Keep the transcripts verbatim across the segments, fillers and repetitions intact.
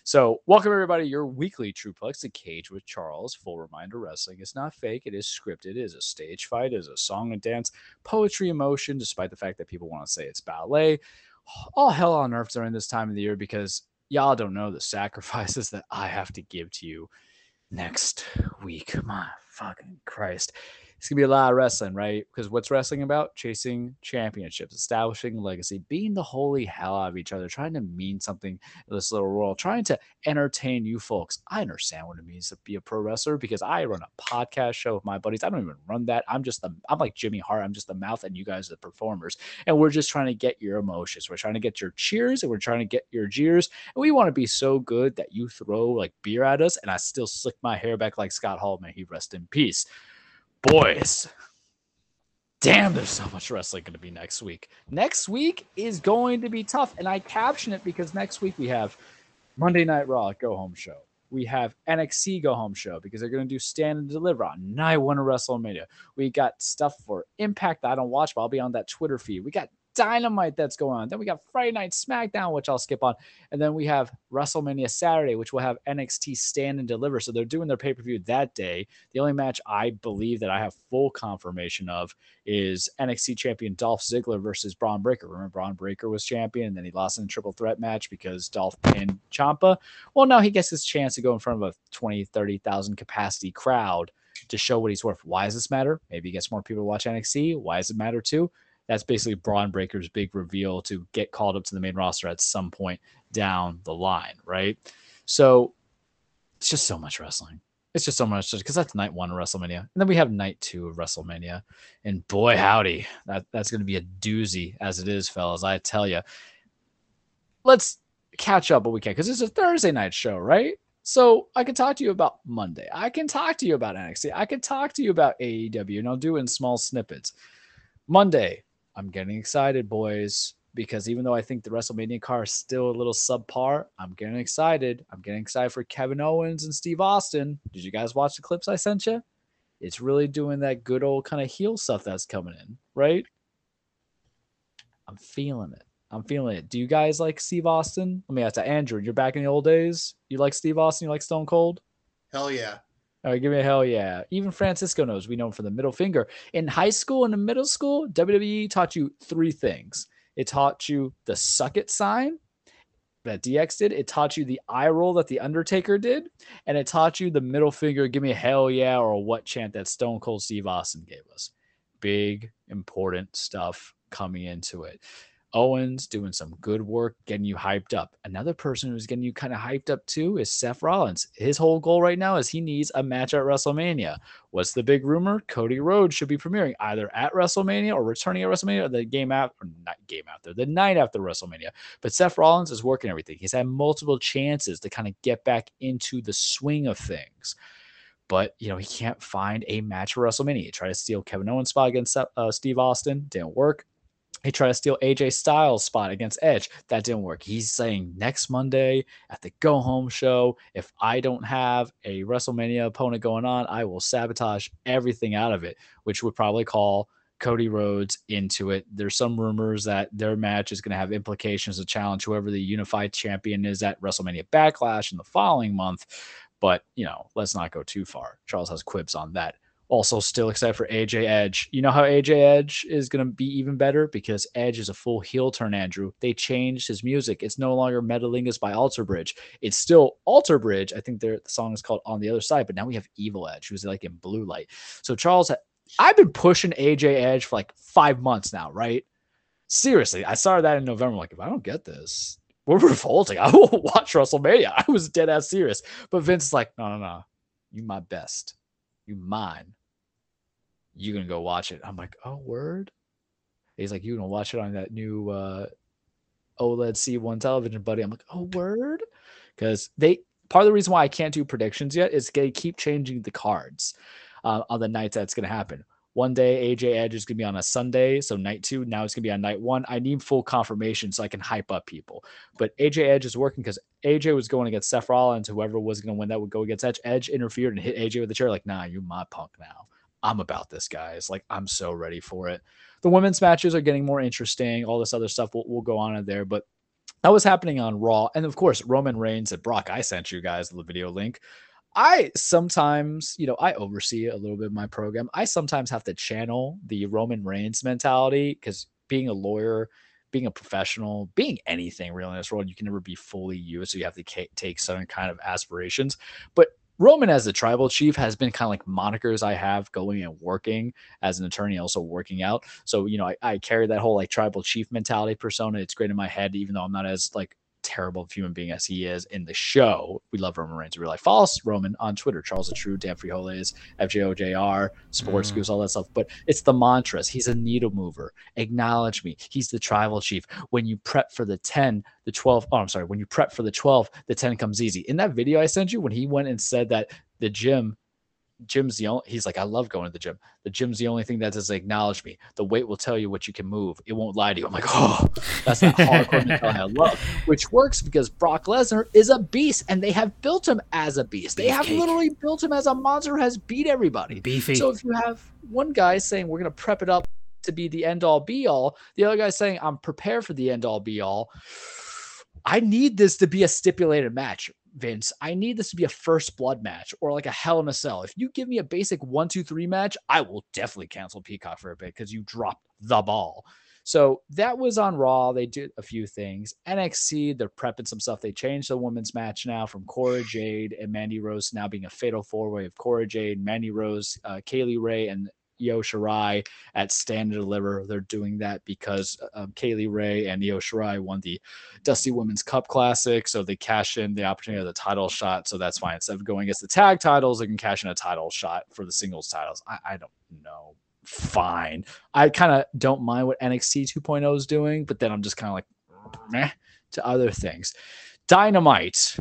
So, welcome everybody to your weekly Trueplex, The Cage with Charles. Full reminder, wrestling is not fake. It is scripted. It is a stage fight. It is a song and dance, poetry, emotion, despite the fact that people want to say it's ballet. All hell on earth during this time of the year because y'all don't know the sacrifices that I have to give to you next week. My fucking Christ. It's going to be a lot of wrestling, right? Because what's wrestling about? Chasing championships, establishing legacy, being the holy hell out of each other, trying to mean something in this little world, trying to entertain you folks. I understand what it means to be a pro wrestler because I run a podcast show with my buddies. I don't even run that. I'm just the, I'm like Jimmy Hart. I'm just the mouth and you guys are the performers. And we're just trying to get your emotions. We're trying to get your cheers and we're trying to get your jeers. And we want to be so good that you throw like beer at us and I still slick my hair back like Scott Hall. May he rest in peace. Boys, damn, there's so much wrestling going to be next week. Next week is going to be tough, and I caption it because next week we have Monday Night Raw Go Home Show. We have N X T Go Home Show because they're going to do Stand and Deliver on night one of WrestleMania. We got stuff for Impact that I don't watch, but I'll be on that Twitter feed. We got Dynamite that's going on. Then we got Friday Night SmackDown, which I'll skip on. And then we have WrestleMania Saturday, which will have N X T Stand and Deliver. So they're doing their pay-per-view that day. The only match I believe that I have full confirmation of is N X T champion Dolph Ziggler versus Braun Breaker. Remember, Braun Breaker was champion, and then he lost in a triple threat match because Dolph pinned Ciampa. Well, now he gets his chance to go in front of a twenty, thirty thousand capacity crowd to show what he's worth. Why does this matter? Maybe he gets more people to watch N X T. Why does it matter too? That's basically Braun Breaker's big reveal to get called up to the main roster at some point down the line, right? So it's just so much wrestling. It's just so much because that's night one of WrestleMania. And then we have night two of WrestleMania. And boy, howdy, that, that's going to be a doozy as it is, fellas. I tell you. Let's catch up what we can because it's a Thursday night show, right? So I can talk to you about Monday. I can talk to you about N X T. I can talk to you about A E W, and I'll do it in small snippets. Monday, I'm getting excited, boys, because even though I think the WrestleMania card is still a little subpar, I'm getting excited. I'm getting excited for Kevin Owens and Steve Austin. Did you guys watch the clips I sent you? It's really doing that good old kind of heel stuff that's coming in, right? I'm feeling it. I'm feeling it. Do you guys like Steve Austin? Let me ask that. Andrew, you're back in the old days? You like Steve Austin? You like Stone Cold? Hell yeah. All right, give me a hell yeah. Even Francisco knows we know him for the middle finger. In high school and in middle school, W W E taught you three things. It taught you the suck it sign that D X did. It taught you the eye roll that the Undertaker did. And it taught you the middle finger, give me a hell yeah, or a what chant that Stone Cold Steve Austin gave us. Big, important stuff coming into it. Owens doing some good work, getting you hyped up. Another person who's getting you kind of hyped up too is Seth Rollins. His whole goal right now is he needs a match at WrestleMania. What's the big rumor? Cody Rhodes should be premiering either at WrestleMania or returning at WrestleMania or the game after, not game after, the night after WrestleMania. But Seth Rollins is working everything. He's had multiple chances to kind of get back into the swing of things. But, you know, he can't find a match for WrestleMania. He tried to steal Kevin Owens' spot against uh, Steve Austin. Didn't work. He tried to steal A J Styles' spot against Edge. That didn't work. He's saying next Monday at the Go Home Show, if I don't have a WrestleMania opponent going on, I will sabotage everything out of it, which would probably call Cody Rhodes into it. There's some rumors that their match is going to have implications to challenge whoever the unified champion is at WrestleMania Backlash in the following month. But, you know, let's not go too far. Charles has quibs on that. Also, still excited for A J Edge. You know how A J Edge is going to be even better? Because Edge is a full heel turn, Andrew. They changed his music. It's no longer Metalingus by Alter Bridge. It's still Alter Bridge. I think the song is called On the Other Side, but now we have Evil Edge, who's like in blue light. So, Charles, I've been pushing A J Edge for like five months now, right? Seriously, I started that in November. Like, if I don't get this, we're revolting. I will watch WrestleMania. I was dead ass serious. But Vince is like, no, no, no. You my best. You mine. You're going to go watch it. I'm like, oh, word? He's like, you're going to watch it on that new uh, OLED C one television, buddy. I'm like, oh, word? Because they part of the reason why I can't do predictions yet is they keep changing the cards uh, on the nights that's going to happen. One day, A J Edge is going to be on a Sunday, so night two. Now it's going to be on night one. I need full confirmation so I can hype up people. But A J Edge is working because A J was going against Seth Rollins. Whoever was going to win that would go against Edge. Edge interfered and hit A J with the chair. Like, nah, you're my punk now. I'm about this, guys. Like, I'm so ready for it. The women's matches are getting more interesting. All this other stuff will, will go on in there. But That was happening on Raw. And of course, Roman Reigns and Brock, I sent you guys the video link. I sometimes, you know, I oversee a little bit of my program. I sometimes have to channel the Roman Reigns mentality because being a lawyer, being a professional, being anything really in this world, you can never be fully you. So you have to ca- take certain kind of aspirations. But Roman as the tribal chief has been kind of like monikers I have going and working as an attorney, also working out. So, you know, I, I carry that whole like tribal chief mentality persona. It's great in my head, even though I'm not as like terrible human being as he is in the show. We love Roman Reigns in real life. Follow us, Roman, on Twitter. Charles the True, Dan Frijoles, F J O J R, Sports Mm. Goose, all that stuff. But it's the mantras. He's a needle mover. Acknowledge me. He's the tribal chief. When you prep for the ten, the twelve, oh, I'm sorry. When you prep for the twelve, the ten comes easy. In that video I sent you, when he went and said that the gym Gym's the only, he's like, I love going to the gym. The gym's the only thing that doesn't acknowledge me. The weight will tell you what you can move. It won't lie to you. I'm like, oh, that's that hardcore mentality I love, which works because Brock Lesnar is a beast and they have built him as a beast. They have Beefcake. literally built him as a monster who has beat everybody. Beefy. So if you have one guy saying we're going to prep it up to be the end all be all, the other guy saying I'm prepared for the end all be all, I need this to be a stipulated match, Vince. I need this to be a first blood match or like a Hell in a Cell. If you give me a basic one, two, three match, I will definitely cancel Peacock for a bit because you dropped the ball. So that was on Raw. They did a few things. N X T, they're prepping some stuff. They changed the women's match now from Cora Jade and Mandy Rose now being a fatal four-way of Cora Jade, Mandy Rose, uh, Kaylee Ray, and Io Shirai at Stand and Deliver. They're doing that because um, Kaylee Ray and Io Shirai won the Dusty Women's Cup Classic, so they cash in the opportunity of the title shot. So that's fine. Instead of going against the tag titles, they can cash in a title shot for the singles titles. I, I don't know. Fine. I kind of don't mind what N X T two point oh is doing, but then I'm just kind of like, meh, to other things. Dynamite.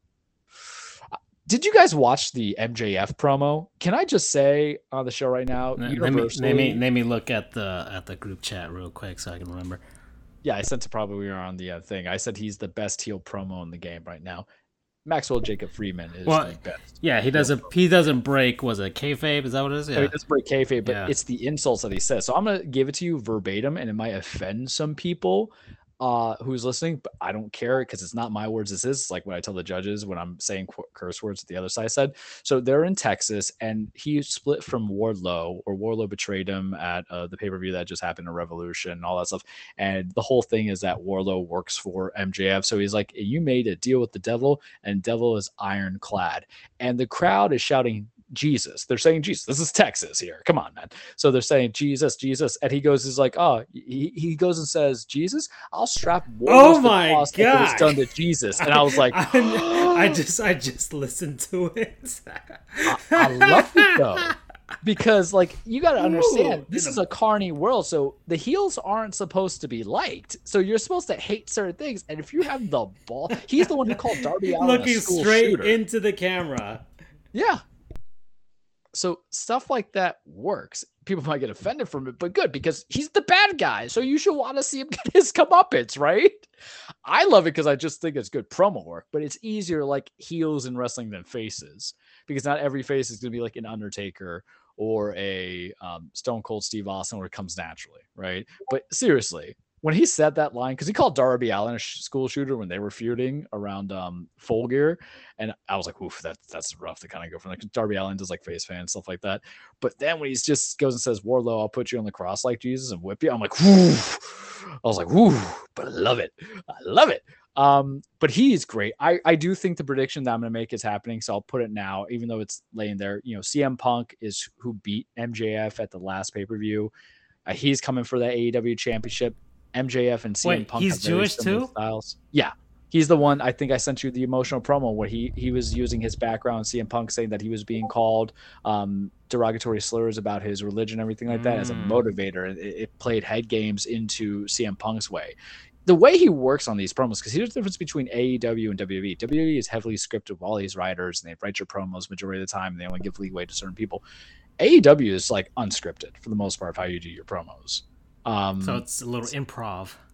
Did you guys watch the M J F promo? Can I just say on the show right now, Let me, universally, let me let me look at the at the group chat real quick so I can remember. Yeah, I sent it probably we were on the uh, thing. I said he's the best heel promo in the game right now. Maxwell Jacob Freeman is Well, the best. Yeah, he doesn't he doesn't break. Was it kayfabe? Is that what it is? Yeah, No, he doesn't break kayfabe, but Yeah. it's the insults that he says. So I'm gonna give it to you verbatim, and it might offend some people uh, who's listening, but I don't care because it's not my words. This is like what I tell the judges when I'm saying qu- curse words that the other side said. So they're in Texas, and he split from Wardlow, or Wardlow betrayed him at uh, the pay per view that just happened in Revolution, and all that stuff. And the whole thing is that Wardlow works for M J F, so he's like, "You made a deal with the devil, and devil is ironclad." And the crowd is shouting, Jesus. They're saying Jesus. This is Texas here. Come on, man. So they're saying Jesus, Jesus. And he goes, is like, oh, he, he goes and says, Jesus, I'll strap more Oh my god, like it was done to Jesus. And I was like, I, I just I just listened to it. I, I love it though. Because like you got to understand, Ooh, this is a carny world, so the heels aren't supposed to be liked. So you're supposed to hate certain things, and if you have the ball, he's the one who called Darby Allin looking a school straight shooter. into the camera. Yeah. So stuff like that works. People might get offended from it, but good because he's the bad guy. So you should want to see him get his comeuppance, right? I love it because I just think it's good promo work, but it's easier like heels in wrestling than faces because not every face is going to be like an Undertaker or a um, Stone Cold Steve Austin where it comes naturally, right? But seriously, when he said that line, because he called Darby Allin a sh- school shooter when they were feuding around um, Full Gear, and I was like, oof, that, that's rough to kind of go from like Darby Allin does like face fan stuff like that. But then when he just goes and says, Wardlow, I'll put you on the cross like Jesus and whip you, I'm like, whoo. I was like, whoo, but I love it. I love it. Um, but he's great. I, I do think the prediction that I'm going to make is happening, so I'll put it now, even though it's laying there. You know, C M Punk is who beat M J F at the last pay-per-view. Uh, he's coming for the A E W championship. M J F and C M Wait, Punk he's have very Jewish similar too? styles. Yeah. He's the one, I think I sent you the emotional promo where he he was using his background, C M Punk saying that he was being called um, derogatory slurs about his religion, everything like that, mm. as a motivator. It, it played head games into C M Punk's way. The way he works on these promos, because here's the difference between A E W and W W E. W W E is heavily scripted with all these writers, and they write your promos majority of the time, and they only give leeway to certain people. A E W is like unscripted for the most part of how you do your promos. Um, so it's a little improv.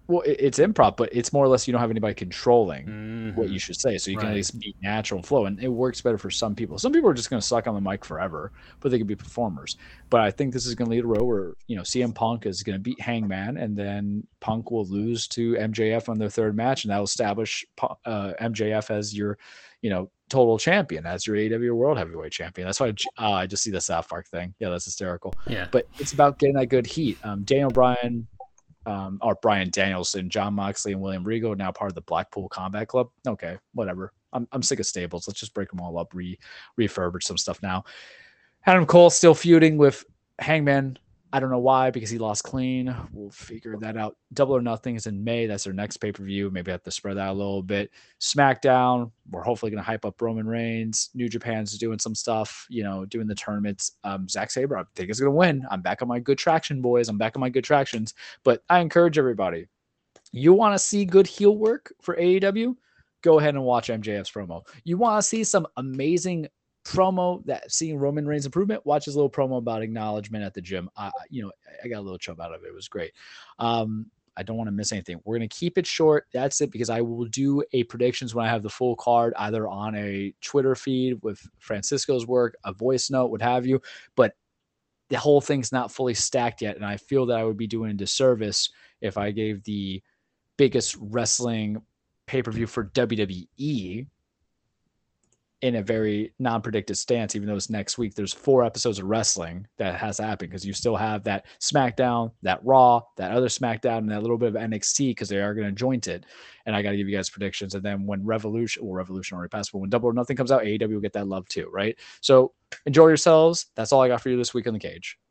Well, it, it's improv, but it's more or less you don't have anybody controlling Mm-hmm. what you should say, so you can at Right. least be natural and flow, and it works better for some people. Some people are just going to suck on the mic forever, but they can be performers. But I think this is going to lead a row where you know C M Punk is going to beat Hangman, and then Punk will lose to M J F on their third match, and that will establish uh, M J F as your, you know, total champion, as your A E W World Heavyweight Champion. That's why I, uh, I just see the South Park thing. Yeah, that's hysterical. Yeah. But it's about getting that good heat. Um, Daniel Bryan um, or Brian Danielson, John Moxley, and William Regal, now part of the Blackpool Combat Club. Okay, whatever. I'm, I'm sick of stables. Let's just break them all up, re refurbish some stuff now. Adam Cole still feuding with Hangman. I don't know why, because he lost clean. We'll figure that out. Double or Nothing is in May. That's their next pay-per-view. Maybe I have to spread that a little bit. SmackDown, we're hopefully going to hype up Roman Reigns. New Japan's doing some stuff, you know, doing the tournaments. Um, Zack Sabre, I think is going to win. I'm back on my good traction, boys. I'm back on my good tractions. But I encourage everybody, you want to see good heel work for A E W? Go ahead and watch M J F's promo. You want to see some amazing promo that seeing Roman Reigns improvement? Watch his little promo about acknowledgement at the gym. I, you know, I got a little chub out of it. It was great. Um, I don't want to miss anything. We're going to keep it short. That's it, because I will do a predictions when I have the full card, either on a Twitter feed with Francisco's work, a voice note, what have you. But the whole thing's not fully stacked yet. And I feel that I would be doing a disservice if I gave the biggest wrestling pay-per-view for W W E in a very non-predictive stance, even though it's next week. There's four episodes of wrestling that has to happen, because you still have that SmackDown, that Raw, that other SmackDown, and that little bit of N X T, because they are going to joint it. And I got to give you guys predictions. And then when Revolution, well, Revolution already passed, but when Double or Nothing comes out, A E W will get that love too, right? So enjoy yourselves. That's all I got for you this week on The Cage.